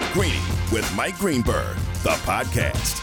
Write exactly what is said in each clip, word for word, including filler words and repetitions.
Greeny with Mike Greenberg, the podcast.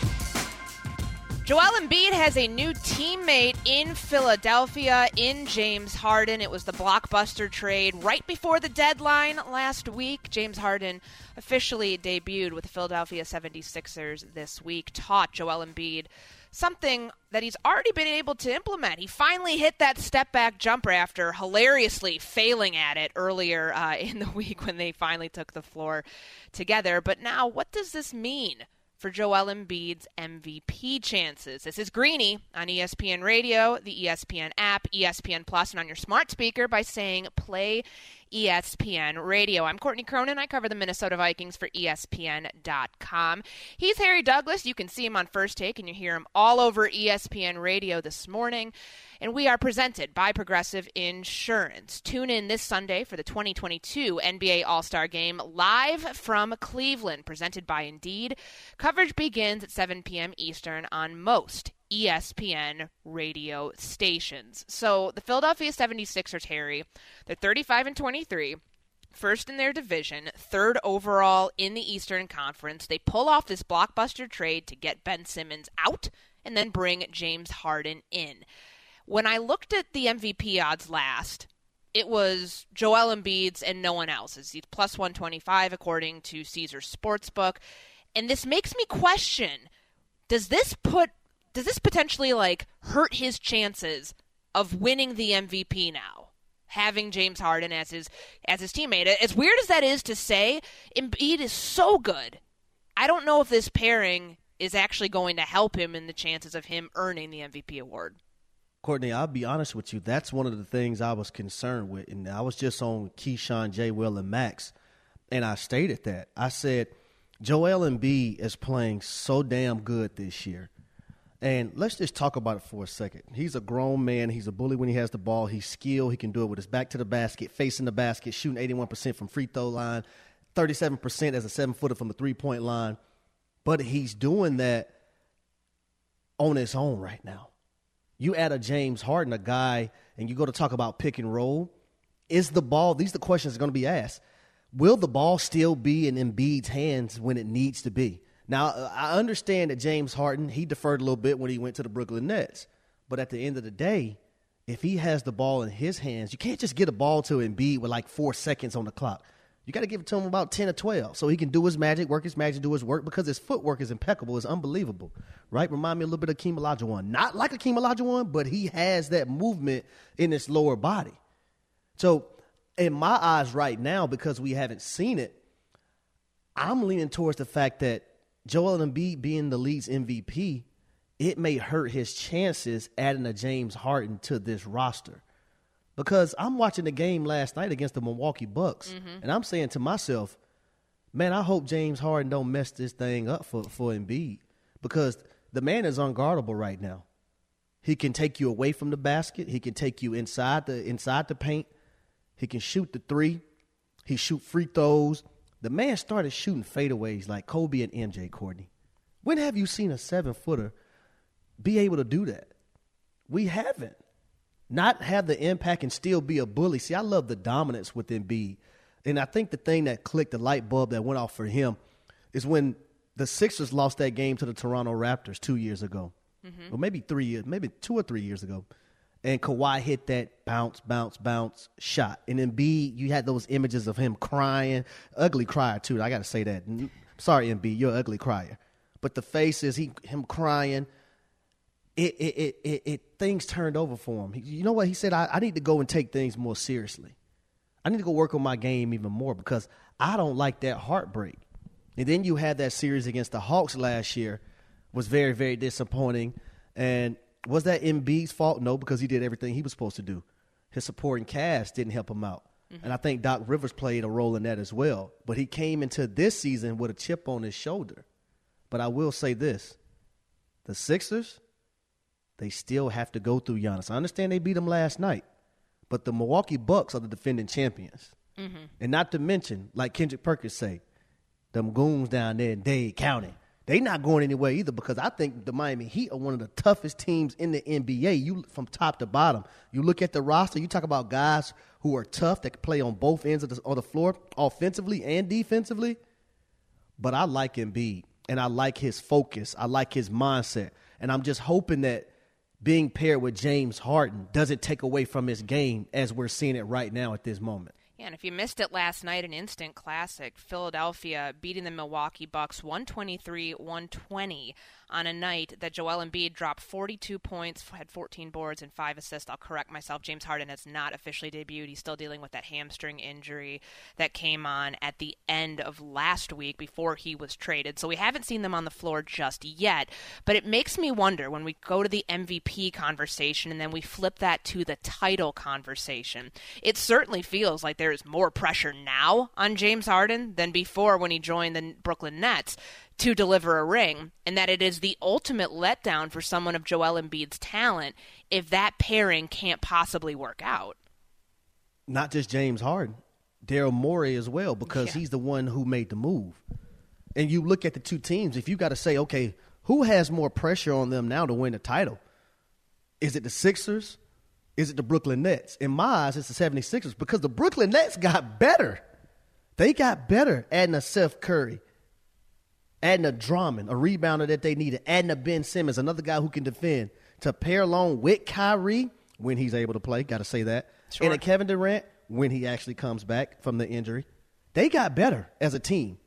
Joel Embiid has a new teammate in Philadelphia in James Harden. It was the blockbuster trade right before the deadline last week. James Harden officially debuted with the Philadelphia seventy-sixers this week, taught Joel Embiid something that he's already been able to implement. He finally hit that step-back jumper after hilariously failing at it earlier uh, in the week when they finally took the floor together. But now, what does this mean for Joel Embiid's M V P chances? This is Greeny on E S P N Radio, the E S P N app, E S P N Plus, and on your smart speaker by saying play E S P N Radio. I'm Courtney Cronin. I cover the Minnesota Vikings for E S P N dot com. He's Harry Douglas. You can see him on First Take, and you hear him all over E S P N Radio this morning. And we are presented by Progressive Insurance. Tune in this Sunday for the twenty twenty-two N B A All-Star Game live from Cleveland, presented by Indeed. Coverage begins at seven p.m. Eastern on most E S P N radio stations. So the Philadelphia seventy-sixers, Harry, they're thirty-five and twenty-three. First in their division, third overall in the Eastern Conference. They pull off this blockbuster trade to get Ben Simmons out and then bring James Harden in. When I looked at the M V P odds last, it was Joel Embiid's and no one else's. He's plus one twenty-five according to Caesars Sportsbook. And this makes me question, does this put does this potentially like hurt his chances of winning the M V P now, having James Harden as his as his teammate? As weird as that is to say, Embiid is so good. I don't know if this pairing is actually going to help him in the chances of him earning the M V P award. Courtney, I'll be honest with you. That's one of the things I was concerned with. And I was just on Keyshawn, J. Will, and Max, and I stated that. I said, Joel Embiid is playing so damn good this year. And let's just talk about it for a second. He's a grown man. He's a bully when he has the ball. He's skilled. He can do it with his back to the basket, facing the basket, shooting eighty-one percent from free throw line, thirty-seven percent as a seven-footer from the three-point line. But he's doing that on his own right now. You add a James Harden, a guy, and you go to talk about pick and roll. Is the ball, these are the questions that are going to be asked. Will the ball still be in Embiid's hands when it needs to be? Now, I understand that James Harden, he deferred a little bit when he went to the Brooklyn Nets. But at the end of the day, if he has the ball in his hands, you can't just get a ball to Embiid with like four seconds on the clock. You got to give it to him about ten or twelve so he can do his magic, work his magic, do his work, because his footwork is impeccable. It's unbelievable, right? Remind me a little bit of Akeem Olajuwon. Not like Akeem Olajuwon, but he has that movement in his lower body. So in my eyes right now, because we haven't seen it, I'm leaning towards the fact that Joel Embiid being the league's M V P, it may hurt his chances adding a James Harden to this roster. Because I'm watching the game last night against the Milwaukee Bucks, mm-hmm. and I'm saying to myself, man, I hope James Harden don't mess this thing up for, for Embiid, because the man is unguardable right now. He can take you away from the basket. He can take you inside the inside the paint. He can shoot the three. He shoot free throws. The man started shooting fadeaways like Kobe and M J, Courtney. When have you seen a seven-footer be able to do that? We haven't. Not have the impact and still be a bully. See, I love the dominance with Embiid. And I think the thing that clicked, the light bulb that went off for him, is when the Sixers lost that game to the Toronto Raptors two years ago. Mm-hmm. Or maybe three years, maybe two or three years ago. And Kawhi hit that bounce, bounce, bounce shot. And Embiid, you had those images of him crying. Ugly crier, too. I got to say that. Sorry, Embiid, you're an ugly crier. But the faces, he, him crying. It, it, it, it, it, things turned over for him. He, you know what? He said, I, I need to go and take things more seriously. I need to go work on my game even more because I don't like that heartbreak. And then you had that series against the Hawks last year, was very, very disappointing. And was that Embiid's fault? No, because he did everything he was supposed to do. His supporting cast didn't help him out. Mm-hmm. And I think Doc Rivers played a role in that as well. But he came into this season with a chip on his shoulder. But I will say this. The Sixers, they still have to go through Giannis. I understand they beat him last night, but the Milwaukee Bucks are the defending champions. Mm-hmm. And not to mention, like Kendrick Perkins say, them goons down there in Dade County, they not going anywhere either because I think the Miami Heat are one of the toughest teams in the N B A. You from top to bottom. You look at the roster, you talk about guys who are tough that can play on both ends of the, of the floor, offensively and defensively. but I like Embiid, and I like his focus. I like his mindset, and I'm just hoping that being paired with James Harden doesn't take away from his game as we're seeing it right now at this moment. Yeah, and if you missed it last night, an instant classic, Philadelphia beating the Milwaukee Bucks one twenty-three one twenty on a night that Joel Embiid dropped forty-two points, had fourteen boards, and five assists. I'll correct myself. James Harden has not officially debuted. He's still dealing with that hamstring injury that came on at the end of last week before he was traded. So we haven't seen them on the floor just yet. But it makes me wonder when we go to the M V P conversation and then we flip that to the title conversation. It certainly feels like there is more pressure now on James Harden than before when he joined the Brooklyn Nets to deliver a ring, and that it is the ultimate letdown for someone of Joel Embiid's talent if that pairing can't possibly work out. Not just James Harden, Daryl Morey as well, because yeah. he's the one who made the move. And you look at the two teams, if you got to say, okay, who has more pressure on them now to win the title? Is it the Sixers? Is it the Brooklyn Nets? In my eyes, it's the seventy-sixers, because the Brooklyn Nets got better. They got better adding a Seth Curry, adding a Drummond, a rebounder that they needed, adding a Ben Simmons, another guy who can defend, to pair along with Kyrie when he's able to play, got to say that, sure. and a Kevin Durant when he actually comes back from the injury. They got better as a team.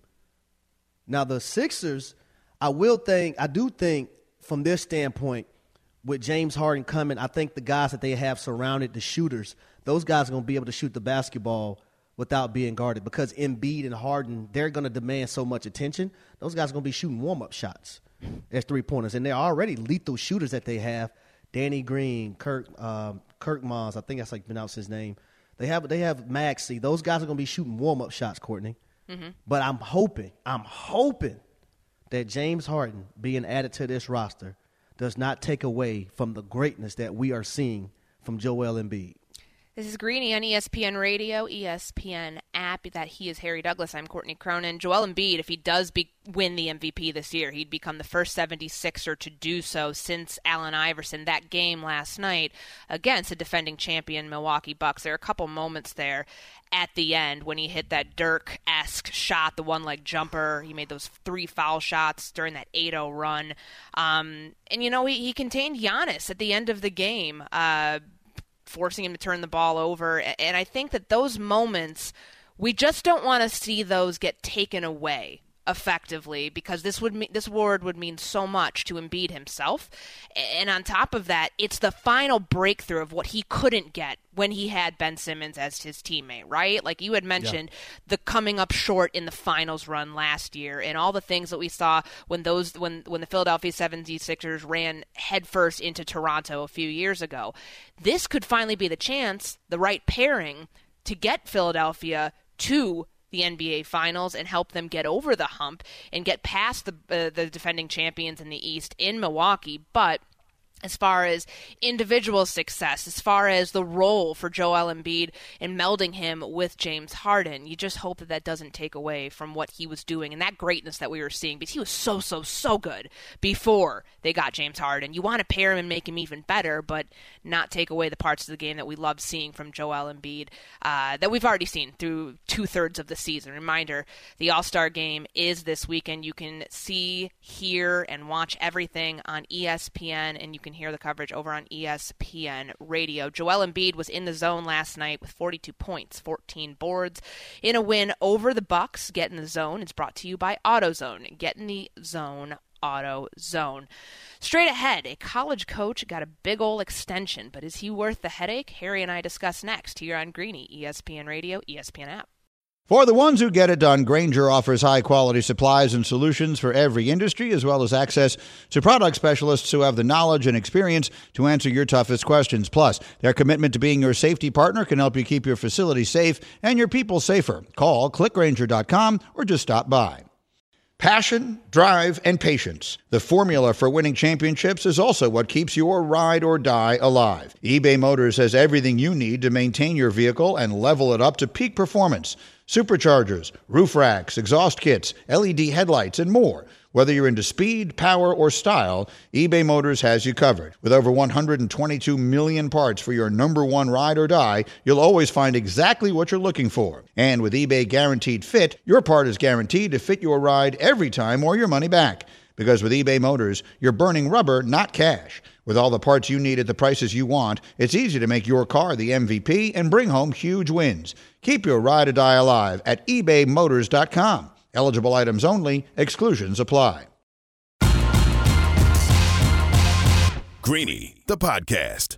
Now, the Sixers, I will think, I do think from this standpoint, with James Harden coming, I think the guys that they have surrounded, the shooters, those guys are going to be able to shoot the basketball without being guarded, because Embiid and Harden, they're going to demand so much attention. Those guys are going to be shooting warm-up shots as three-pointers, and they're already lethal shooters that they have. Danny Green, Kirk um, Kirk Mons, I think that's like pronounce his name. They have they have Maxey. Those guys are going to be shooting warm-up shots, Courtney. Mm-hmm. But I'm hoping, I'm hoping that James Harden being added to this roster does not take away from the greatness that we are seeing from Joel Embiid. This is Greeny on E S P N Radio, E S P N app. That he is Harry Douglas. I'm Courtney Cronin. Joel Embiid, if he does be, win the M V P this year, he'd become the first seventy-sixer to do so since Allen Iverson. That game last night against the defending champion Milwaukee Bucks. There are a couple moments there at the end when he hit that Dirk-esque shot, the one-leg jumper. He made those three foul shots during that eight oh run. Um, and, you know, he, he contained Giannis at the end of the game, uh, forcing him to turn the ball over. And I think that those moments, we just don't want to see those get taken away effectively, because this would mean, this award would mean so much to Embiid himself. And on top of that, it's the final breakthrough of what he couldn't get when he had Ben Simmons as his teammate, right? Like you had mentioned, yeah. the coming up short in the finals run last year and all the things that we saw when those when when the Philadelphia seventy-sixers ran headfirst into Toronto a few years ago. This could finally be the chance, the right pairing, to get Philadelphia to the N B A Finals and help them get over the hump and get past the uh, the defending champions in the East in Milwaukee. But as far as individual success, as far as the role for Joel Embiid and melding him with James Harden, you just hope that that doesn't take away from what he was doing and that greatness that we were seeing, because he was so, so, so good before they got James Harden. You want to pair him and make him even better, but not take away the parts of the game that we love seeing from Joel Embiid, uh, that we've already seen through two-thirds of the season. Reminder, the All-Star Game is this weekend. You can see, hear, and watch everything on E S P N, and you can hear the coverage over on E S P N Radio. Joel Embiid was in the zone last night with forty-two points, fourteen boards, in a win over the Bucks. Get in the Zone is brought to you by AutoZone. Get in the zone, AutoZone. Straight ahead, a college coach got a big ol' extension, but is he worth the headache? Harry and I discuss next here on Greeny, E S P N Radio, E S P N app. For the ones who get it done, Grainger offers high-quality supplies and solutions for every industry, as well as access to product specialists who have the knowledge and experience to answer your toughest questions. Plus, their commitment to being your safety partner can help you keep your facility safe and your people safer. Call click grainger dot com or just stop by. Passion, drive, and patience. The formula for winning championships is also what keeps your ride or die alive. eBay Motors has everything you need to maintain your vehicle and level it up to peak performance. superchargers, roof racks, exhaust kits, L E D headlights, and more. Whether you're into speed, power, or style, eBay Motors has you covered. With over one hundred twenty-two million parts for your number one ride or die, you'll always find exactly what you're looking for. And with eBay Guaranteed Fit, your part is guaranteed to fit your ride every time or your money back. Because with eBay Motors, you're burning rubber, not cash. With all the parts you need at the prices you want, it's easy to make your car the M V P and bring home huge wins. Keep your ride or die alive at ebay motors dot com. Eligible items only. Exclusions apply. Greeny, the podcast.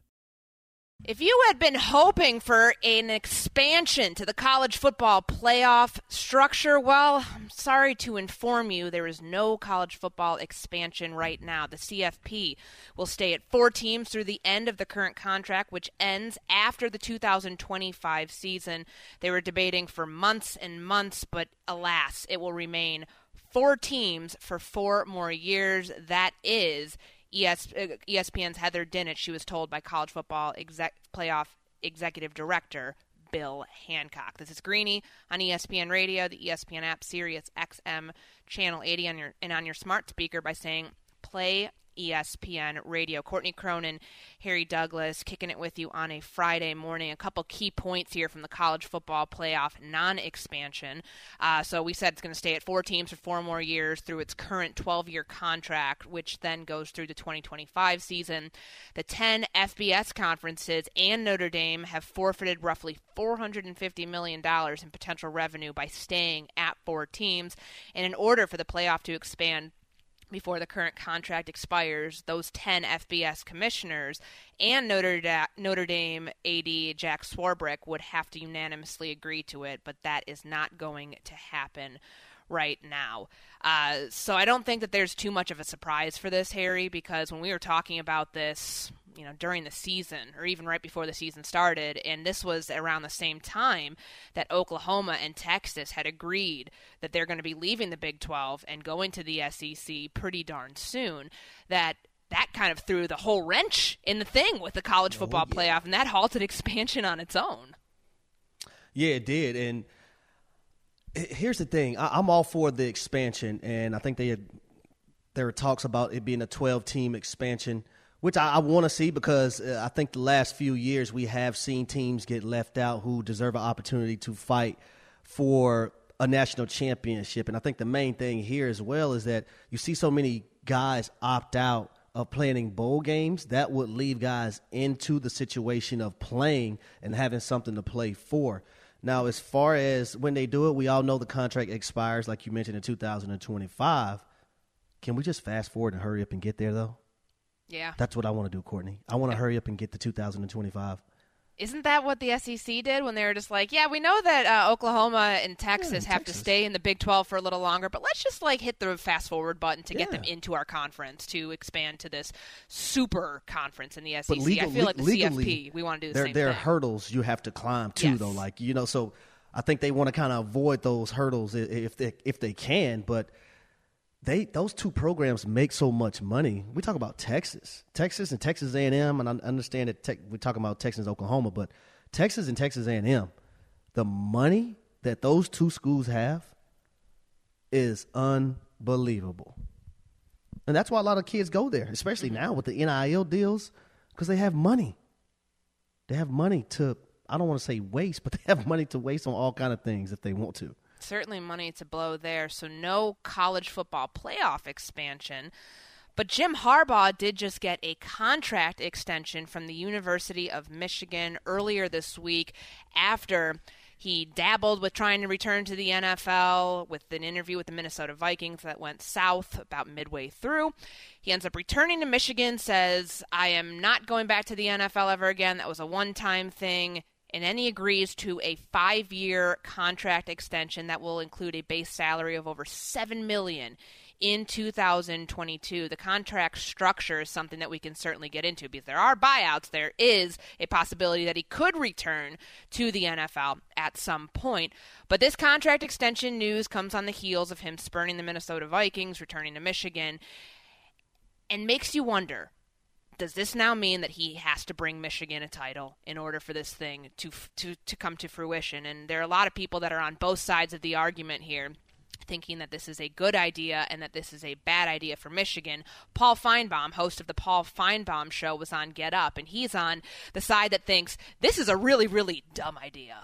If you had been hoping for an expansion to the college football playoff structure, well, I'm sorry to inform you there is no college football expansion right now. The C F P will stay at four teams through the end of the current contract, which ends after the two thousand twenty-five season. They were debating for months and months, but alas, it will remain four teams for four more years. That is E S, E S P N's Heather Dinich. She was told by college football exec, playoff executive director Bill Hancock. This is Greeny on E S P N Radio, the E S P N app, Sirius X M, Channel eighty, on your, and on your smart speaker by saying play E S P N Radio. Courtney Cronin, Harry Douglas, kicking it with you on a Friday morning. A couple key points here from the college football playoff non-expansion. Uh, so we said it's going to stay at four teams for four more years through its current twelve-year contract, which then goes through the twenty twenty-five season. The ten F B S conferences and Notre Dame have forfeited roughly four hundred fifty million dollars in potential revenue by staying at four teams. And in order for the playoff to expand before the current contract expires, those ten F B S commissioners and Notre, da- Notre Dame A D Jack Swarbrick would have to unanimously agree to it, but that is not going to happen right now. Uh, so I don't think that there's too much of a surprise for this, Harry, because when we were talking about this, you know, during the season or even right before the season started, and this was around the same time that Oklahoma and Texas had agreed that they're going to be leaving the Big twelve and going to the S E C pretty darn soon, that that kind of threw the whole wrench in the thing with the college football oh, yeah. playoff, and that halted expansion on its own. Yeah, it did, and here's the thing. I, I'm all for the expansion, and I think they had, there were talks about it being a twelve-team expansion, which I, I want to see because uh, I think the last few years we have seen teams get left out who deserve an opportunity to fight for a national championship. And I think the main thing here as well is that you see so many guys opt out of playing in bowl games. That would leave guys into the situation of playing and having something to play for. Now, as far as when they do it, we all know the contract expires, like you mentioned, in two thousand twenty-five. Can we just fast forward and hurry up and get there, though? Yeah. That's what I want to do, Courtney. I want to hurry up and get to two thousand twenty-five. Isn't that what the S E C did when they were just like, yeah, we know that uh, Oklahoma and Texas yeah, have Texas. to stay in the Big twelve for a little longer, but let's just like hit the fast forward button to yeah. get them into our conference to expand to this super conference in the S E C. But legal, I feel like the legally, C F P, we want to do the there, same there thing. There are hurdles you have to climb too, yes. though. Like, you know, so I think they want to kind of avoid those hurdles if they if they can, but They those two programs make so much money. We talk about Texas, Texas and Texas A and M, and I understand that tech, we're talking about Texas and Oklahoma, but Texas and Texas A and M, the money that those two schools have is unbelievable, and that's why a lot of kids go there, especially mm-hmm. now with the N I L deals, because they have money. They have money to, I don't want to say waste, but they have money to waste on all kind of things if they want to. Certainly money to blow there, so no college football playoff expansion. But Jim Harbaugh did just get a contract extension from the University of Michigan earlier this week after he dabbled with trying to return to the N F L with an interview with the Minnesota Vikings that went south about midway through. He ends up returning to Michigan, says, I am not going back to the N F L ever again. That was a one-time thing. And then he agrees to a five-year contract extension that will include a base salary of over seven million dollars in two thousand twenty-two. The contract structure is something that we can certainly get into because there are buyouts. There is a possibility that he could return to the N F L at some point. But this contract extension news comes on the heels of him spurning the Minnesota Vikings, returning to Michigan, and makes you wonder, does this now mean that he has to bring Michigan a title in order for this thing to to to come to fruition? And there are a lot of people that are on both sides of the argument here, thinking that this is a good idea and that this is a bad idea for Michigan. Paul Feinbaum, host of the Paul Feinbaum Show, was on Get Up, and he's on the side that thinks this is a really, really dumb idea.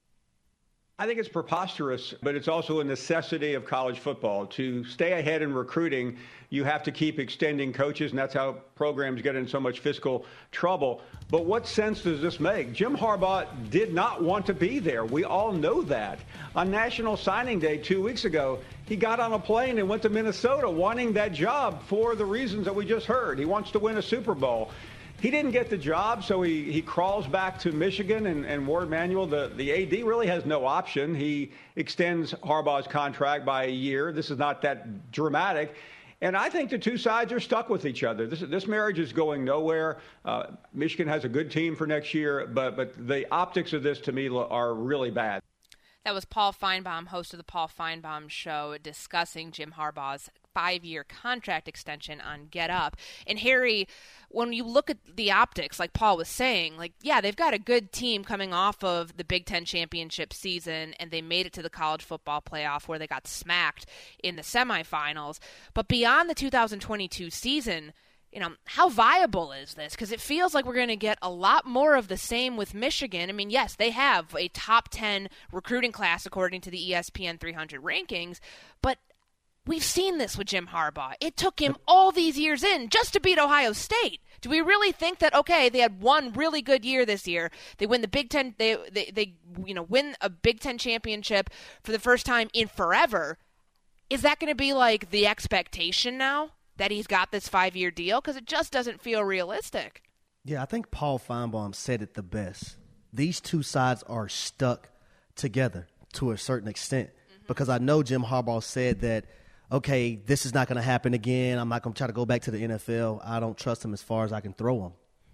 I think it's preposterous, but it's also a necessity of college football. To stay ahead in recruiting, you have to keep extending coaches, and that's how programs get in so much fiscal trouble. But what sense does this make? Jim Harbaugh did not want to be there. We all know that. On National Signing Day two weeks ago, he got on a plane and went to Minnesota wanting that job for the reasons that we just heard. He wants to win a Super Bowl. He didn't get the job, so he, he crawls back to Michigan, and, and Warde Manuel, the, the A D, really has no option. He extends Harbaugh's contract by a year. This is not that dramatic. And I think the two sides are stuck with each other. This, this marriage is going nowhere. Uh, Michigan has a good team for next year, but, but the optics of this, to me, are really bad. That was Paul Feinbaum, host of the Paul Feinbaum Show, discussing Jim Harbaugh's five-year contract extension on Get Up. And Harry, when you look at the optics, like Paul was saying, like, yeah, they've got a good team coming off of the Big Ten championship season, and they made it to the college football playoff where they got smacked in the semifinals. But beyond the two thousand twenty-two season, you know, how viable is this? Because it feels like we're going to get a lot more of the same with Michigan. I mean, yes, they have a top ten recruiting class according to the E S P N three hundred rankings, but we've seen this with Jim Harbaugh. It took him all these years in just to beat Ohio State. Do we really think that, okay, they had one really good year this year, they win the Big Ten, they, they, they you know, win a Big Ten championship for the first time in forever? Is that going to be like the expectation now, that he's got this five-year deal? Because it just doesn't feel realistic. Yeah, I think Paul Feinbaum said it the best. These two sides are stuck together to a certain extent, mm-hmm. because I know Jim Harbaugh said that, okay, this is not going to happen again. I'm not going to try to go back to the N F L. I don't trust him as far as I can throw him.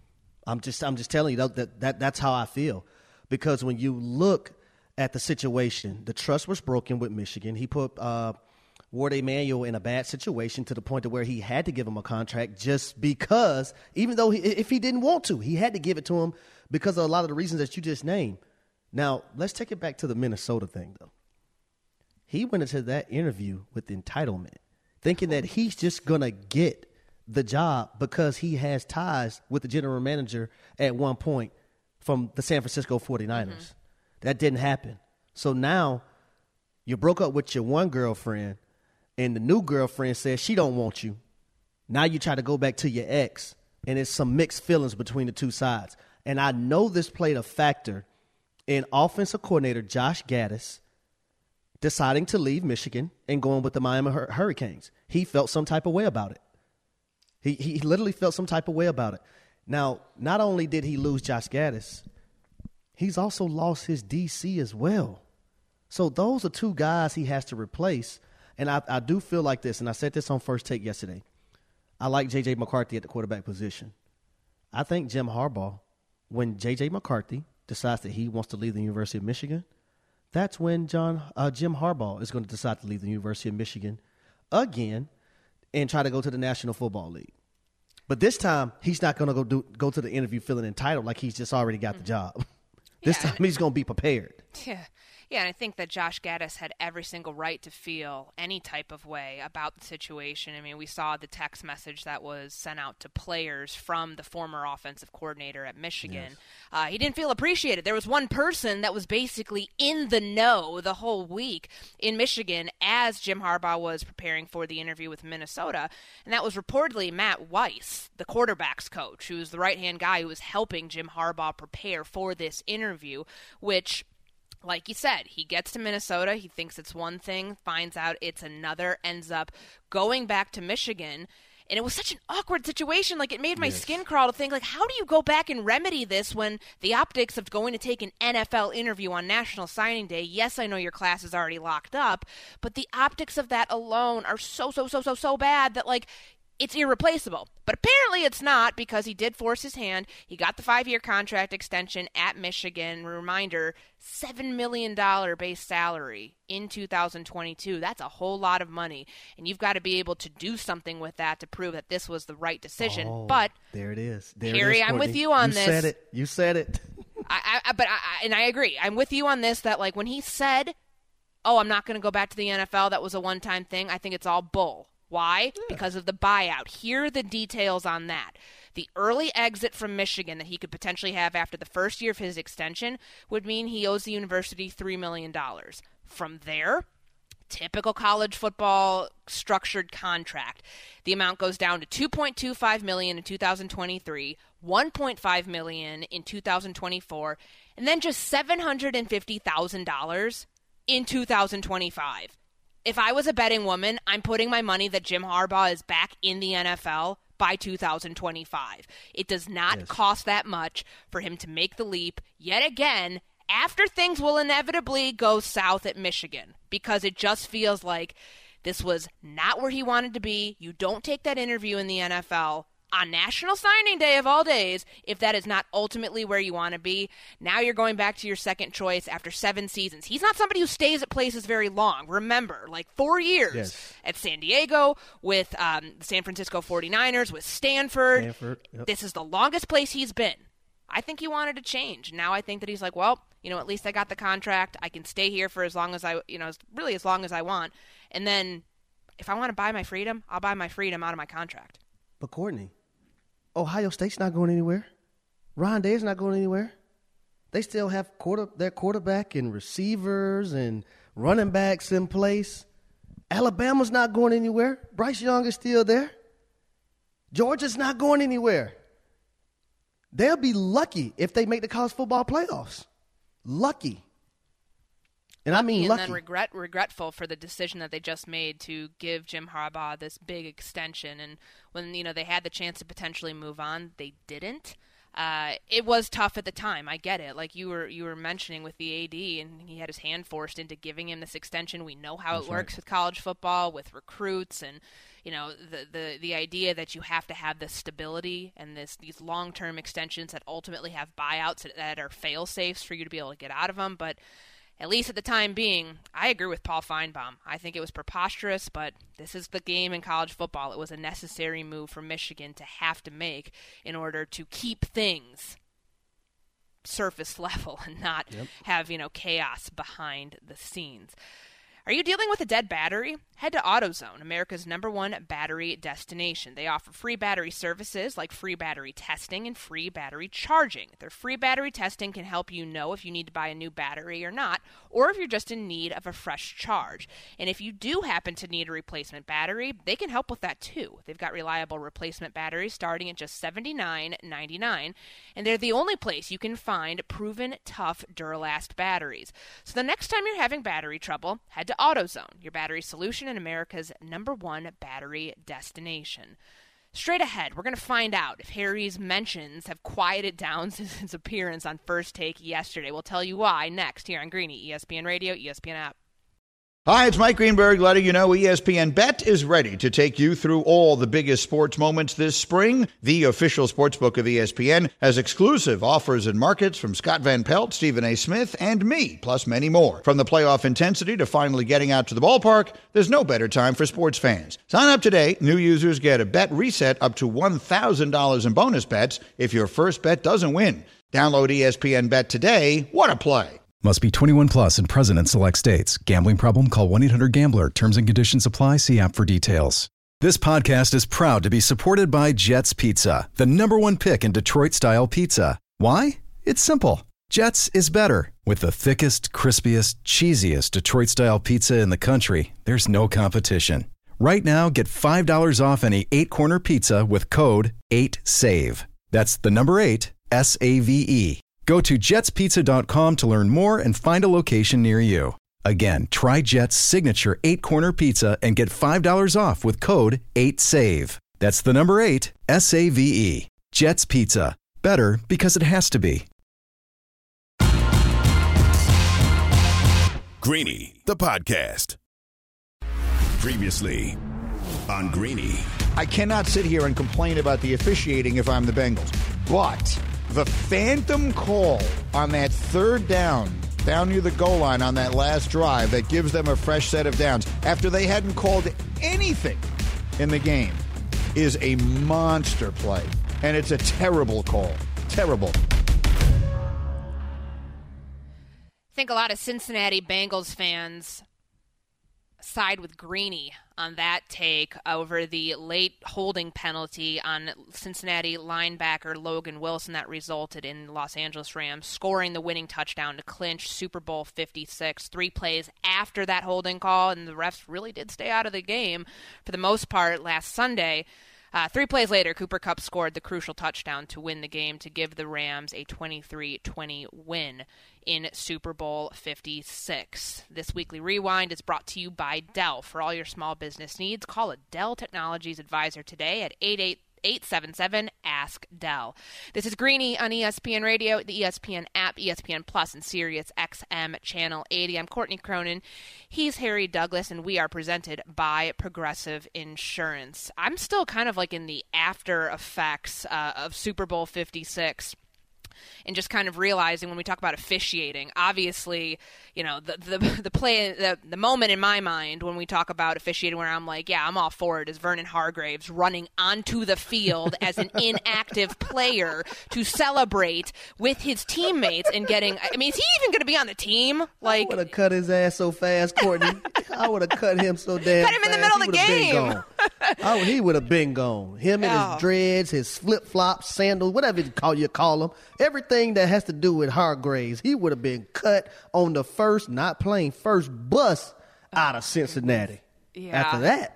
I'm just I'm just telling you that, that, that that's how I feel. Because when you look at the situation, the trust was broken with Michigan. He put uh, Warde Manuel in a bad situation to the point to where he had to give him a contract just because, even though he, if he didn't want to, he had to give it to him because of a lot of the reasons that you just named. Now, let's take it back to the Minnesota thing, though. He went into that interview with entitlement, thinking that he's just going to get the job because he has ties with the general manager at one point from the San Francisco forty-niners. Mm-hmm. That didn't happen. So now you broke up with your one girlfriend, and the new girlfriend says she don't want you. Now you try to go back to your ex, and it's some mixed feelings between the two sides. And I know this played a factor in offensive coordinator Josh Gattis deciding to leave Michigan and going with the Miami Hur- Hurricanes. He felt some type of way about it. He he literally felt some type of way about it. Now, not only did he lose Josh Gattis, he's also lost his D C as well. So those are two guys he has to replace. And I, I do feel like this, and I said this on First Take yesterday. I like J J. McCarthy at the quarterback position. I think Jim Harbaugh, when J J. McCarthy decides that he wants to leave the University of Michigan, that's when John uh, Jim Harbaugh is going to decide to leave the University of Michigan again and try to go to the National Football League. But this time, he's not going to go do go to the interview feeling entitled like he's just already got the job. This yeah, time, he's going to be prepared. Yeah. Yeah, and I think that Josh Gattis had every single right to feel any type of way about the situation. I mean, we saw the text message that was sent out to players from the former offensive coordinator at Michigan. Yes. Uh, he didn't feel appreciated. There was one person that was basically in the know the whole week in Michigan as Jim Harbaugh was preparing for the interview with Minnesota, and that was reportedly Matt Weiss, the quarterback's coach, who's the right-hand guy who was helping Jim Harbaugh prepare for this interview, which, like you said, he gets to Minnesota, he thinks it's one thing, finds out it's another, ends up going back to Michigan. And it was such an awkward situation. Like, it made my yes. skin crawl to think, like, how do you go back and remedy this when the optics of going to take an N F L interview on National Signing Day, yes, I know your class is already locked up, but the optics of that alone are so, so, so, so, so bad that, like, it's irreplaceable. But apparently it's not, because he did force his hand. He got the five-year contract extension at Michigan. Reminder, seven million dollars base salary in two thousand twenty-two. That's a whole lot of money. And you've got to be able to do something with that to prove that this was the right decision. Oh, but there it is. There Harry, it is, I'm with Courtney. you on you this. You said it. You said it. I, I, but I, and I agree. I'm with you on this, that like when he said, oh, I'm not going to go back to the N F L, that was a one-time thing, I think it's all bull. Why? Yeah. Because of the buyout. Here are the details on that. The early exit from Michigan that he could potentially have after the first year of his extension would mean he owes the university three million dollars. From there, typical college football structured contract, the amount goes down to two point two five million dollars in two thousand twenty-three, one point five million dollars in two thousand twenty-four, and then just seven hundred fifty thousand dollars in two thousand twenty-five. If I was a betting woman, I'm putting my money that Jim Harbaugh is back in the N F L by two thousand twenty-five. It does not yes. cost that much for him to make the leap yet again after things will inevitably go south at Michigan, because it just feels like this was not where he wanted to be. You don't take that interview in the N F L on National Signing Day of all days if that is not ultimately where you want to be. Now you're going back to your second choice after seven seasons. He's not somebody who stays at places very long. Remember, like four years yes. at San Diego, with um, the San Francisco forty-niners, with Stanford. Stanford yep. This is the longest place he's been. I think he wanted to change. Now I think that he's like, well, you know, at least I got the contract. I can stay here for as long as I, you know, really as long as I want. And then if I want to buy my freedom, I'll buy my freedom out of my contract. But Courtney, Ohio State's not going anywhere. Ron Day's not going anywhere. They still have quarter their quarterback and receivers and running backs in place. Alabama's not going anywhere. Bryce Young is still there. Georgia's not going anywhere. They'll be lucky if they make the college football playoffs. Lucky. And I mean and lucky. And then regret, regretful for the decision that they just made to give Jim Harbaugh this big extension. And when, you know, they had the chance to potentially move on, they didn't. Uh, it was tough at the time. I get it. Like you were you were mentioning with the A D, and he had his hand forced into giving him this extension. We know how That's it works right. with college football, with recruits, and you know the, the the idea that you have to have this stability and this these long term extensions that ultimately have buyouts that, that are fail safes for you to be able to get out of them. But at least at the time being, I agree with Paul Feinbaum. I think it was preposterous, but this is the game in college football. It was a necessary move for Michigan to have to make in order to keep things surface level and not yep. have, you know, chaos behind the scenes. Are you dealing with a dead battery? Head to AutoZone, America's number one battery destination. They offer free battery services like free battery testing and free battery charging. Their free battery testing can help you know if you need to buy a new battery or not, or if you're just in need of a fresh charge. And if you do happen to need a replacement battery, they can help with that too. They've got reliable replacement batteries starting at just seventy-nine ninety-nine, and they're the only place you can find proven tough Duralast batteries. So the next time you're having battery trouble, head to AutoZone, your battery solution in America's number one battery destination. Straight ahead, we're going to find out if Harry's mentions have quieted down since his appearance on First Take yesterday. We'll tell you why next here on Greeny, E S P N Radio, E S P N app. Hi, it's Mike Greenberg letting you know E S P N Bet is ready to take you through all the biggest sports moments this spring. The official sportsbook of E S P N has exclusive offers and markets from Scott Van Pelt, Stephen A. Smith, and me, plus many more. From the playoff intensity to finally getting out to the ballpark, there's no better time for sports fans. Sign up today. New users get a bet reset up to one thousand dollars in bonus bets if your first bet doesn't win. Download E S P N Bet today. What a play. Must be twenty-one plus and present in select states. Gambling problem? Call one eight hundred gambler. Terms and conditions apply. See app for details. This podcast is proud to be supported by Jets Pizza, the number one pick in Detroit-style pizza. Why? It's simple. Jets is better. With the thickest, crispiest, cheesiest Detroit-style pizza in the country, there's no competition. Right now, get five dollars off any eight-corner pizza with code eight save. That's the number eight, S A V E. Go to jets pizza dot com to learn more and find a location near you. Again, try Jet's signature eight-corner pizza and get five dollars off with code eight save. That's the number eight, S A V E. Jet's Pizza. Better because it has to be. Greeny, the podcast. Previously on Greeny. I cannot sit here and complain about the officiating if I'm the Bengals. But the phantom call on that third down, down near the goal line on that last drive that gives them a fresh set of downs after they hadn't called anything in the game is a monster play. And it's a terrible call. Terrible. I think a lot of Cincinnati Bengals fans side with Greeny on that take over the late holding penalty on Cincinnati linebacker Logan Wilson that resulted in Los Angeles Rams scoring the winning touchdown to clinch Super Bowl fifty-six. Three plays after that holding call, and the refs really did stay out of the game for the most part last Sunday. Uh, three plays later, Cooper Kupp scored the crucial touchdown to win the game to give the Rams a twenty-three twenty win in Super Bowl fifty-six. This weekly rewind is brought to you by Dell. For all your small business needs, call a Dell Technologies advisor today at eight eight eight seven seven ask Dell. This is Greeny on E S P N Radio, the E S P N app, E S P N Plus, and Sirius X M Channel eighty. I'm Courtney Cronin. He's Harry Douglas, and we are presented by Progressive Insurance. I'm still kind of like in the after effects uh, of Super Bowl fifty-six. And just kind of realizing when we talk about officiating, obviously, you know, the the, the play, the, the moment in my mind when we talk about officiating where I'm like, yeah, I'm all for it, is Vernon Hargreaves running onto the field as an inactive player to celebrate with his teammates and getting, I mean, is he even going to be on the team? Like, I would have cut his ass so fast, Courtney. I would have cut him so damn Cut him in the fast. middle of the game. Oh, he would have been gone. Him and Oh. his dreads, his flip-flops, sandals, whatever you call, you call them. Everything that has to do with Hargreaves, he would have been cut on the first, not playing first bus out of Cincinnati. Yeah. After that.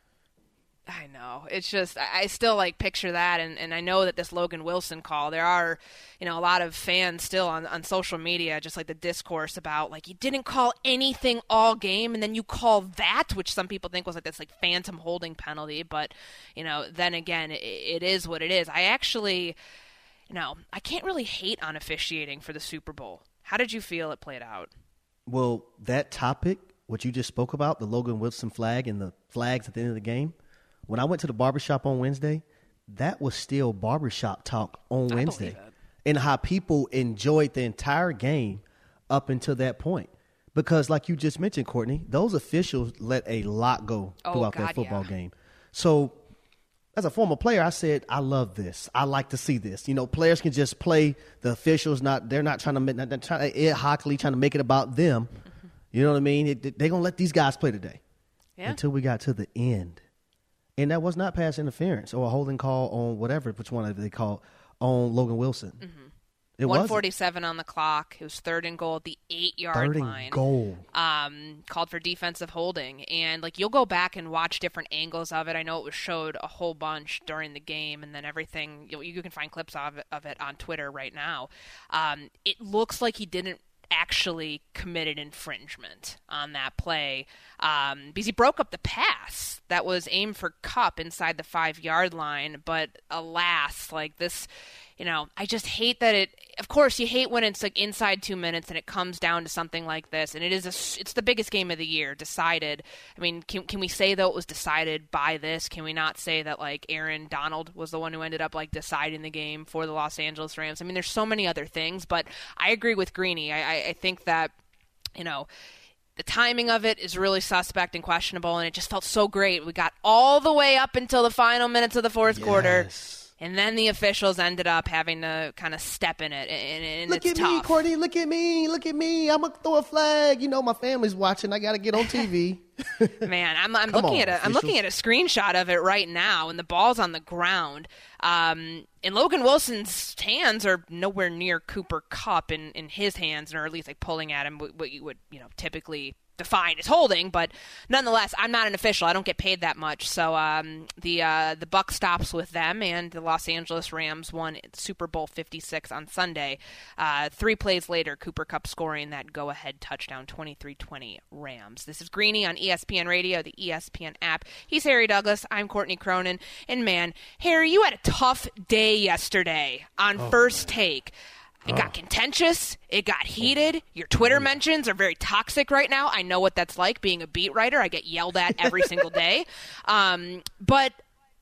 I know. It's just, I I still like picture that, and, and I know that this Logan Wilson call, there are, you know, a lot of fans still on, on social media, just like the discourse about, like, you didn't call anything all game, and then you call that, which some people think was like this, like, phantom holding penalty, but, you know, then again, it, it is what it is. I actually, you know, I can't really hate on officiating for the Super Bowl. How did you feel it played out? Well, that topic, what you just spoke about, the Logan Wilson flag and the flags at the end of the game, when I went to the barbershop on Wednesday, that was still barbershop talk on I Wednesday. believe it. And how people enjoyed the entire game up until that point. Because like you just mentioned, Courtney, those officials let a lot go Oh, throughout God, that football yeah. game. game. So as a former player, I said, I love this. I like to see this. You know, players can just play. The officials, not they're not trying to make, they're trying, Ed Hockley trying to make it about them. Mm-hmm. You know what I mean? It, they're going to let these guys play today. Yeah. Until we got to the end. And that was not pass interference or a holding call on whatever, which one they call on Logan Wilson. Mm-hmm. It one wasn't. forty-seven on the clock. It was third and goal at the eight-yard Third line. and goal. Um, called for defensive holding. And, like, you'll go back and watch different angles of it. I know it was showed a whole bunch during the game, and then everything. You, you can find clips of it, of it on Twitter right now. Um, it looks like he didn't actually committed infringement on that play um, because he broke up the pass that was aimed for Kupp inside the five-yard line. But alas, like this, you know, I just hate that it, of course, you hate when it's like inside two minutes and it comes down to something like this. And it is a, it's the biggest game of the year decided. I mean, can, can we say though it was decided by this? Can we not say that like Aaron Donald was the one who ended up like deciding the game for the Los Angeles Rams? I mean, there's so many other things, but I agree with Greeny. I, I, I think that, you know, the timing of it is really suspect and questionable, and it just felt so great. We got all the way up until the final minutes of the fourth Yes. quarter. And then the officials ended up having to kind of step in it, and, and Look it's at me, tough. Courtney. Look at me. Look at me. I'm going to throw a flag. You know, my family's watching. I got to get on T V. Man, I'm, I'm Come looking on, at a I'm officials. looking at a screenshot of it right now, and the ball's on the ground. Um, and Logan Wilson's hands are nowhere near Cooper Kupp in, in his hands, or at least like pulling at him, what you would you know typically define as holding. But nonetheless, I'm not an official. I don't get paid that much. So um, the uh, the buck stops with them, and the Los Angeles Rams won Super Bowl fifty-six on Sunday. Uh, three plays later, Cooper Kupp scoring that go-ahead touchdown, twenty-three twenty Rams. This is Greeny on E S P N Radio, the E S P N app. He's Harry Douglas. I'm Courtney Cronin. And man, Harry, you had a tough day yesterday on Oh, First Take. It got contentious. It got heated. Your Twitter mentions are very toxic right now. I know what that's like being a beat writer. I get yelled at every single day. Um, but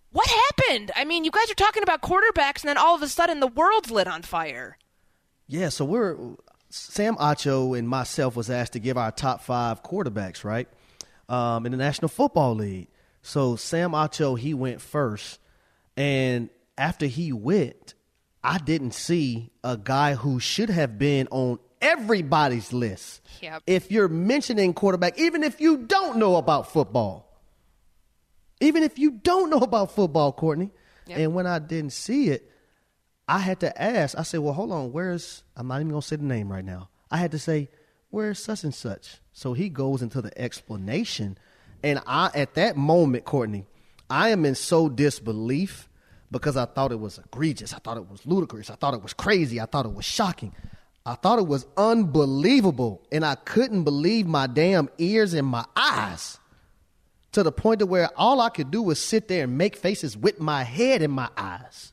What happened? I mean, you guys are talking about quarterbacks, and then all of a sudden the world's lit on fire. Yeah, so we're Sam Acho and myself was asked to give our top five quarterbacks, right, um, in the National Football League. So Sam Acho, he went first, and after he went, I didn't see a guy who should have been on everybody's list. Yep. If you're mentioning quarterback, even if you don't know about football, even if you don't know about football, Courtney, yep. And when I didn't see it, I had to ask. I said, well, hold on, where's – I'm not even going to say the name right now. I had to say, where's such and such? So he goes into the explanation, and I at that moment, Courtney, I am in so disbelief because I thought it was egregious. I thought it was ludicrous. I thought it was crazy. I thought it was shocking. I thought it was unbelievable, and I couldn't believe my damn ears and my eyes to the point of where all I could do was sit there and make faces with my head in my eyes.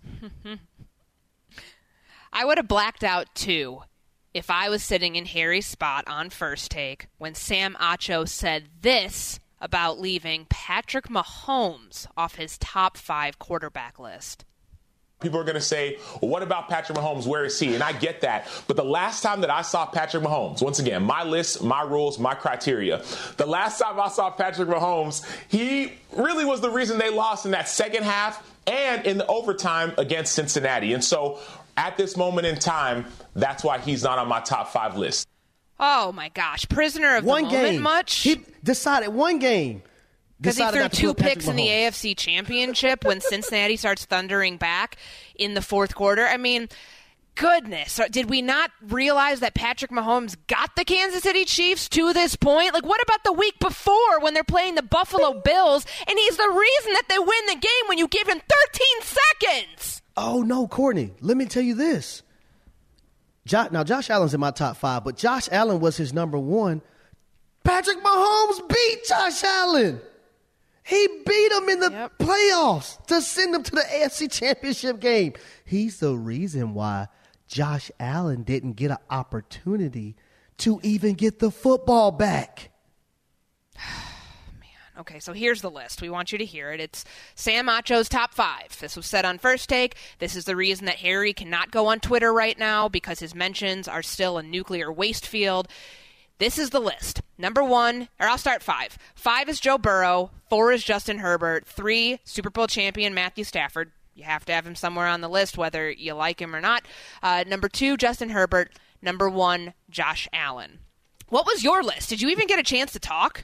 I would have blacked out, too, if I was sitting in Harry's spot on First Take when Sam Acho said this about leaving Patrick Mahomes off his top five quarterback list. People are going to say, well, what about Patrick Mahomes? Where is he? And I get that. But the last time that I saw Patrick Mahomes, once again, my list, my rules, my criteria, the last time I saw Patrick Mahomes, he really was the reason they lost in that second half and in the overtime against Cincinnati. And so at this moment in time, that's why he's not on my top five list. Oh, my gosh. Prisoner of one the moment game. much? He decided one game. Because he threw two picks Mahomes. in the A F C Championship when Cincinnati starts thundering back in the fourth quarter. I mean, goodness. Did we not realize that Patrick Mahomes got the Kansas City Chiefs to this point? Like, what about the week before when they're playing the Buffalo Bills, and he's the reason that they win the game when you give him thirteen seconds? Oh, no, Courtney. Let me tell you this. Jo- now, Josh Allen's in my top five, but Josh Allen was his number one. Patrick Mahomes beat Josh Allen. He beat him in the yep. playoffs to send him to the A F C Championship game. He's the reason why Josh Allen didn't get an opportunity to even get the football back. Man, okay, so here's the list. We want you to hear it. It's Sam Acho's top five. This was said on First Take. This is the reason that Harry cannot go on Twitter right now because his mentions are still a nuclear waste field. This is the list. Number one, or I'll start five. Five is Joe Burrow. Four is Justin Herbert. Three, Super Bowl champion Matthew Stafford. You have to have him somewhere on the list, whether you like him or not. Uh, number two, Justin Herbert. Number one, Josh Allen. What was your list? Did you even get a chance to talk?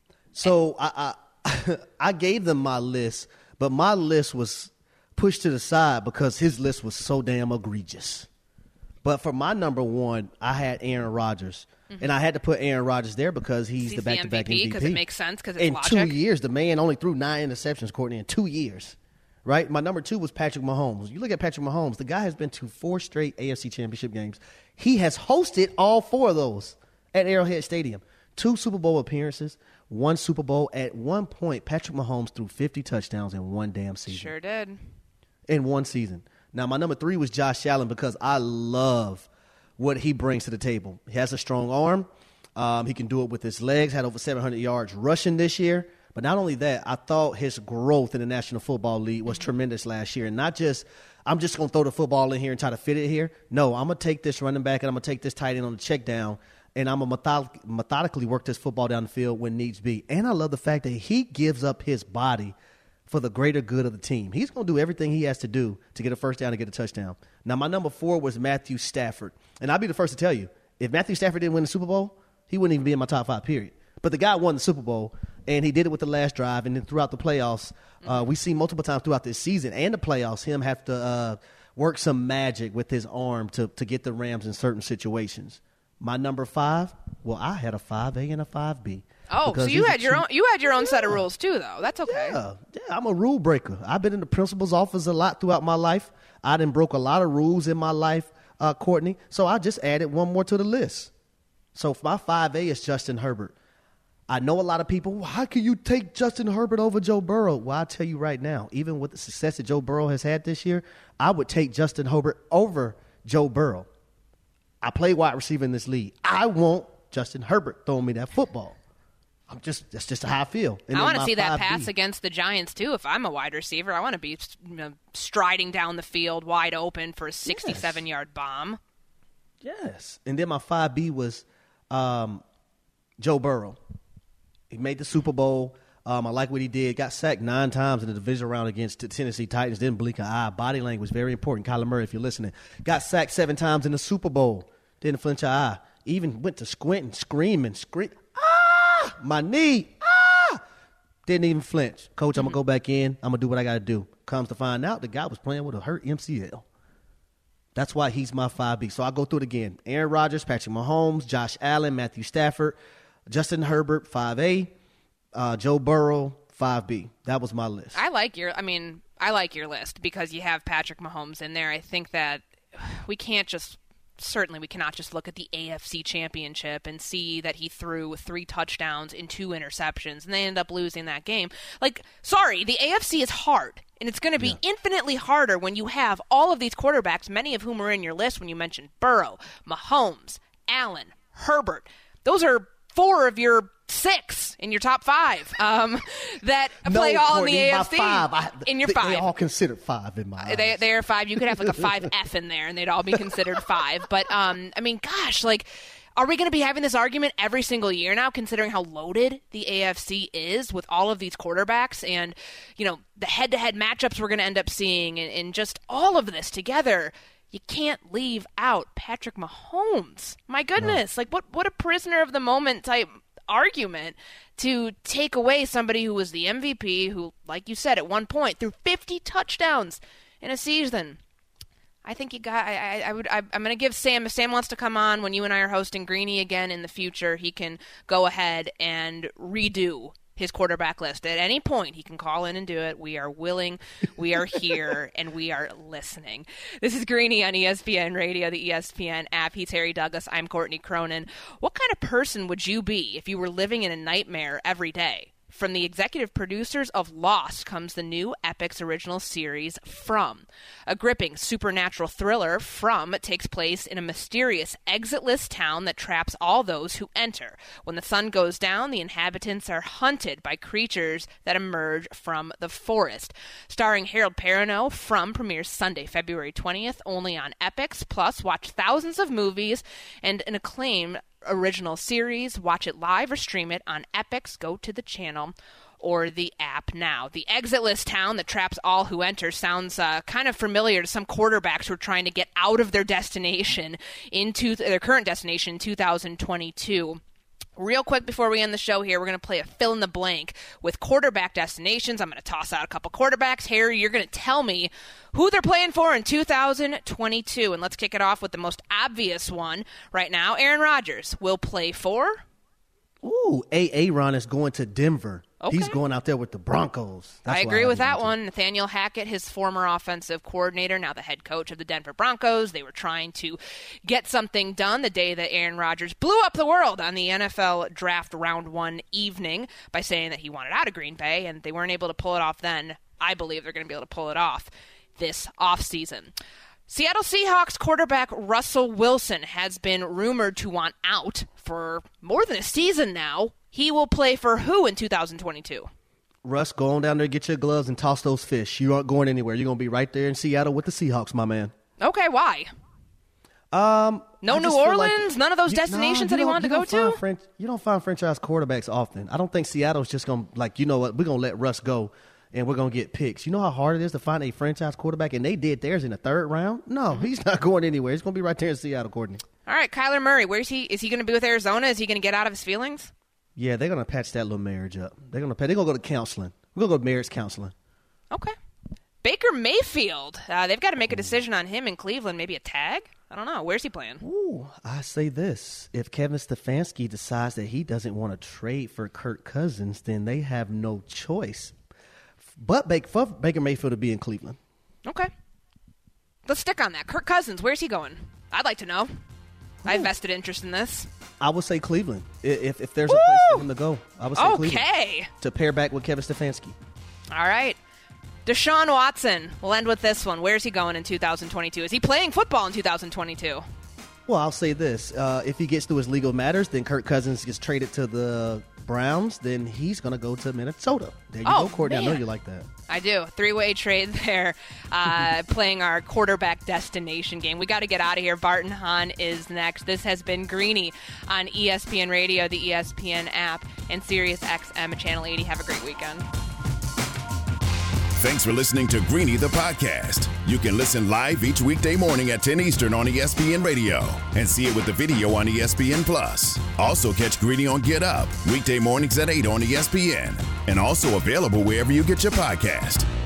So I I, I gave them my list, but my list was pushed to the side because his list was so damn egregious. But for my number one, I had Aaron Rodgers. Mm-hmm. And I had to put Aaron Rodgers there because he's, he's the back-to-back M V P. Because it makes sense, because it's in logic. two years, the man only threw nine interceptions, Courtney, in two years. Right? My number two was Patrick Mahomes. You look at Patrick Mahomes, the guy has been to four straight A F C Championship games. He has hosted all four of those at Arrowhead Stadium. Two Super Bowl appearances, one Super Bowl. At one point, Patrick Mahomes threw fifty touchdowns in one damn season. Sure did. In one season. Now, my number three was Josh Allen because I love what he brings to the table. He has a strong arm. Um, he can do it with his legs, had over seven hundred yards rushing this year. But not only that, I thought his growth in the National Football League was tremendous last year. And not just, I'm just going to throw the football in here and try to fit it here. No, I'm going to take this running back and I'm going to take this tight end on the check down, and I'm going to method- methodically work this football down the field when needs be. And I love the fact that he gives up his body for the greater good of the team. He's going to do everything he has to do to get a first down and get a touchdown. Now, my number four was Matthew Stafford. And I'll be the first to tell you, if Matthew Stafford didn't win the Super Bowl, he wouldn't even be in my top five, period. But the guy won the Super Bowl, and he did it with the last drive. And then throughout the playoffs, uh, we see multiple times throughout this season and the playoffs him have to uh, work some magic with his arm to, to get the Rams in certain situations. My number five, well, I had a five A and a five B. Oh, so you had your own you had your own yeah. set of rules too, though. That's okay. Yeah, yeah, I'm a rule breaker. I've been in the principal's office a lot throughout my life. I done broke a lot of rules in my life, uh, Courtney. So I just added one more to the list. So my five A is Justin Herbert. I know a lot of people, well, how can you take Justin Herbert over Joe Burrow? Well, I'll tell you right now, even with the success that Joe Burrow has had this year, I would take Justin Herbert over Joe Burrow. I play wide receiver in this league. I want Justin Herbert throwing me that football. I'm just that's just how I feel. And I then want to my see that five B. pass against the Giants too. If I'm a wide receiver, I want to be you know, striding down the field wide open for a sixty-seven yard bomb. Yes. And then my five B was um, Joe Burrow. He made the Super Bowl. Um, I like what he did. Got sacked nine times in the division round against the Tennessee Titans. Didn't blink an eye. Body language, very important. Kyler Murray, if you're listening. Got sacked seven times in the Super Bowl. Didn't flinch an eye. Even went to squinting, screaming, scream. Ah! My knee. Ah! Didn't even flinch. Coach, I'm going to go back in. I'm going to do what I got to do. Comes to find out, the guy was playing with a hurt M C L. That's why he's my five B. So I'll go through it again. Aaron Rodgers, Patrick Mahomes, Josh Allen, Matthew Stafford, Justin Herbert, five A. Uh, Joe Burrow, five B. That was my list. I like your, I mean, I like your list because you have Patrick Mahomes in there. I think that we can't just, certainly we cannot just look at the A F C Championship and see that he threw three touchdowns and two interceptions and they end up losing that game. Like, sorry, the A F C is hard. And it's going to be yeah. infinitely harder when you have all of these quarterbacks, many of whom are in your list when you mentioned Burrow, Mahomes, Allen, Herbert. Those are four of your six in your top five um, that no, play all Courtney, in the A F C. Five. I, in your they, five. They all considered five in my eyes. They, they are five. You could have like a five F in there, and they'd all be considered five. But, um, I mean, gosh, like, are we going to be having this argument every single year now, considering how loaded the A F C is with all of these quarterbacks and, you know, the head-to-head matchups we're going to end up seeing and, and just all of this together? You can't leave out Patrick Mahomes. My goodness. No. Like, what, what a prisoner of the moment type argument to take away somebody who was the M V P, who, like you said, at one point threw fifty touchdowns in a season. I think you got. I, I, I would. I, I'm going to give Sam. If Sam wants to come on when you and I are hosting Greeny again in the future, he can go ahead and redo his quarterback list at any point. He can call in and do it. We are willing, we are here, and we are listening. This is Greeny on E S P N Radio, the E S P N app. He's Harry Douglas. I'm Courtney Cronin. What kind of person would you be if you were living in a nightmare every day? From the executive producers of Lost comes the new Epix original series, From. A gripping supernatural thriller, From takes place in a mysterious exitless town that traps all those who enter. When the sun goes down, the inhabitants are hunted by creatures that emerge from the forest. Starring Harold Perrineau, From premieres Sunday, February twentieth, only on Epix. Plus, watch thousands of movies and an acclaimed original series. Watch it live or stream it on Epix. Go to the channel or the app now. The exitless town that traps all who enter sounds uh, kind of familiar to some quarterbacks who are trying to get out of their destination into their current destination in two thousand twenty-two. Real quick before we end the show here, we're going to play a fill-in-the-blank with quarterback destinations. I'm going to toss out a couple quarterbacks. Harry, you're going to tell me who they're playing for in two thousand twenty-two. And let's kick it off with the most obvious one right now. Aaron Rodgers will play for? Ooh, Aaron is going to Denver. Okay. He's going out there with the Broncos. That's I agree I with that to. one. Nathaniel Hackett, his former offensive coordinator, now the head coach of the Denver Broncos. They were trying to get something done the day that Aaron Rodgers blew up the world on the N F L draft round one evening by saying that he wanted out of Green Bay, and they weren't able to pull it off then. I believe they're going to be able to pull it off this offseason. Seattle Seahawks quarterback Russell Wilson has been rumored to want out for more than a season now. He will play for who in two thousand twenty-two? Russ, go on down there, get your gloves, and toss those fish. You aren't going anywhere. You're going to be right there in Seattle with the Seahawks, my man. Okay, why? Um, no New Orleans? Like, none of those you, destinations no, that he wanted to go to? French, you don't find franchise quarterbacks often. I don't think Seattle's just going to, like, you know what, we're going to let Russ go, and we're going to get picks. You know how hard it is to find a franchise quarterback, and they did theirs in the third round? No, he's not going anywhere. He's going to be right there in Seattle, Courtney. All right, Kyler Murray, where's he? Is he going to be with Arizona? Is he going to get out of his feelings? Yeah, they're going to patch that little marriage up. They're going to they're going to go to counseling. We're going to go to marriage counseling. Okay. Baker Mayfield. Uh, they've got to make a decision on him in Cleveland. Maybe a tag? I don't know. Where's he playing? Ooh, I say this. If Kevin Stefanski decides that he doesn't want to trade for Kirk Cousins, then they have no choice. But Baker, Baker Mayfield to be in Cleveland. Okay. Let's stick on that. Kirk Cousins, where's he going? I'd like to know. I have vested interest in this. I would say Cleveland. If if there's Woo! a place for him to go, I would say okay. Cleveland. Okay. To pair back with Kevin Stefanski. All right. Deshaun Watson. We'll end with this one. Where's he going in two thousand twenty-two? Is he playing football in two thousand twenty-two? Well, I'll say this. Uh, if he gets through his legal matters, then Kirk Cousins gets traded to the Browns, then he's going to go to Minnesota. There you Oh, go, Courtney. man. I know you like that. I do. Three-way trade there, uh, playing our quarterback destination game. We got to get out of here. Barton Hahn is next. This has been Greeny on E S P N Radio, the E S P N app, and Sirius X M at Channel eighty. Have a great weekend. Thanks for listening to Greeny the podcast. You can listen live each weekday morning at ten Eastern on E S P N Radio and see it with the video on E S P N Plus. Also catch Greeny on Get Up weekday mornings at eight on E S N and also available wherever you get your podcast.